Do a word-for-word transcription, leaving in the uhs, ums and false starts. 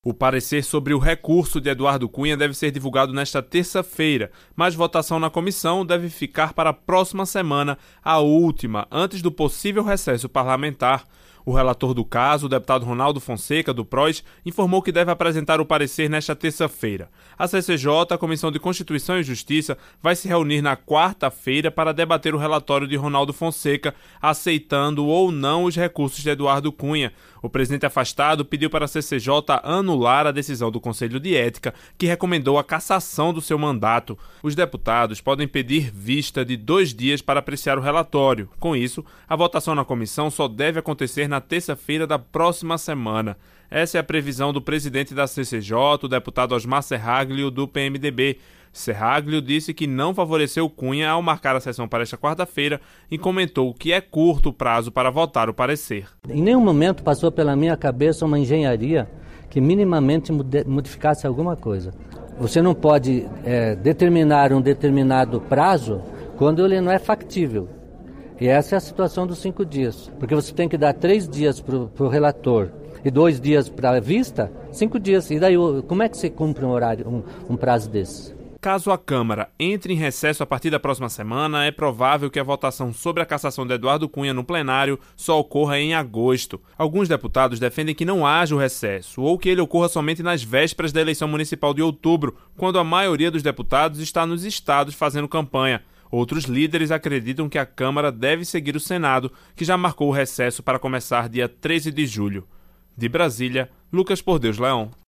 O parecer sobre o recurso de Eduardo Cunha deve ser divulgado nesta terça-feira, mas votação na comissão deve ficar para a próxima semana, a última, antes do possível recesso parlamentar. O relator do caso, o deputado Ronaldo Fonseca, do P R O S, informou que deve apresentar o parecer nesta terça-feira. A C C J, a Comissão de Constituição e Justiça, vai se reunir na quarta-feira para debater o relatório de Ronaldo Fonseca, aceitando ou não os recursos de Eduardo Cunha. O presidente afastado pediu para a C C J anular a decisão do Conselho de Ética, que recomendou a cassação do seu mandato. Os deputados podem pedir vista de dois dias para apreciar o relatório. Com isso, a votação na comissão só deve acontecer na terça-feira da próxima semana. Essa é a previsão do presidente da C C J, o deputado Osmar Serraglio, do P M D B. Serraglio disse que não favoreceu Cunha ao marcar a sessão para esta quarta-feira e comentou que é curto o prazo para votar o parecer. Em nenhum momento passou pela minha cabeça uma engenharia que minimamente modificasse alguma coisa. Você não pode é, determinar um determinado prazo quando ele não é factível. E essa é a situação dos cinco dias, porque você tem que dar três dias para o relator e dois dias para a vista, cinco dias. E daí, como é que você cumpre um horário, um, um prazo desse? Caso a Câmara entre em recesso a partir da próxima semana, é provável que a votação sobre a cassação de Eduardo Cunha no plenário só ocorra em agosto. Alguns deputados defendem que não haja o recesso ou que ele ocorra somente nas vésperas da eleição municipal de outubro, quando a maioria dos deputados está nos estados fazendo campanha. Outros líderes acreditam que a Câmara deve seguir o Senado, que já marcou o recesso para começar dia treze de julho. De Brasília, Lucas Por Deus Leão.